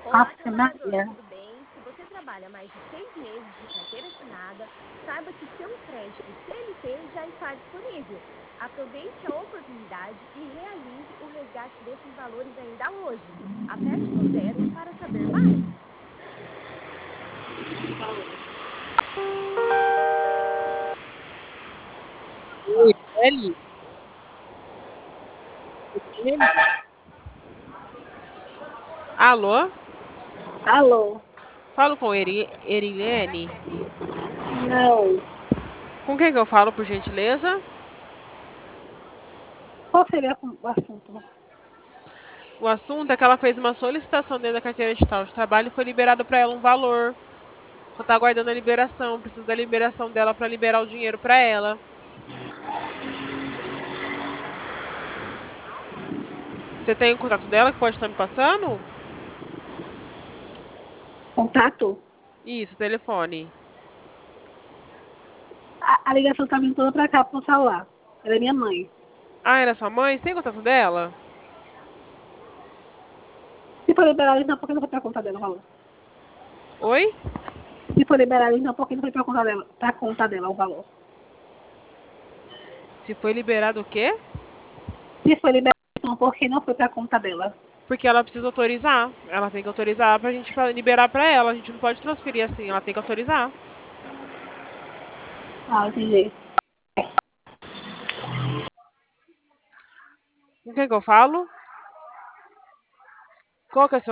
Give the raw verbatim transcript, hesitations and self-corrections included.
Olá, Ave colaboradora, Maria. tudo bem? Se você trabalha mais de seis meses de carteira assinada, saiba que seu crédito C L T já está disponível. Aproveite a oportunidade e realize o resgate desses valores ainda hoje. Aperte no zero para saber mais. Oi, Eli? Eli? Alô? Alô? Falo com Eri, Erilene? Não. Com quem que eu falo, por gentileza? Qual seria o assunto? O assunto é que ela fez uma solicitação dentro da carteira digital de trabalho e foi liberado para ela um valor. Só tá aguardando a liberação, precisa da liberação dela para liberar o dinheiro para ela. Você tem o contato dela que pode estar me passando? Contato? Isso, telefone. A, a ligação tá vindo toda pra cá, pro celular. Ela é minha mãe. Ah, era sua mãe? Você tem contato dela? Se for liberado, então, por que não foi pra conta dela o valor? Oi? Se for liberado, então, por que não foi pra conta dela, pra conta dela o valor? Se foi liberado o quê? Se for liberado, então, por que não foi pra conta dela? Porque ela precisa autorizar. Ela tem que autorizar pra gente pra liberar pra ela. A gente não pode transferir assim, ela tem que autorizar. Ah, entendi. Com quem que eu falo? Qual que é o seu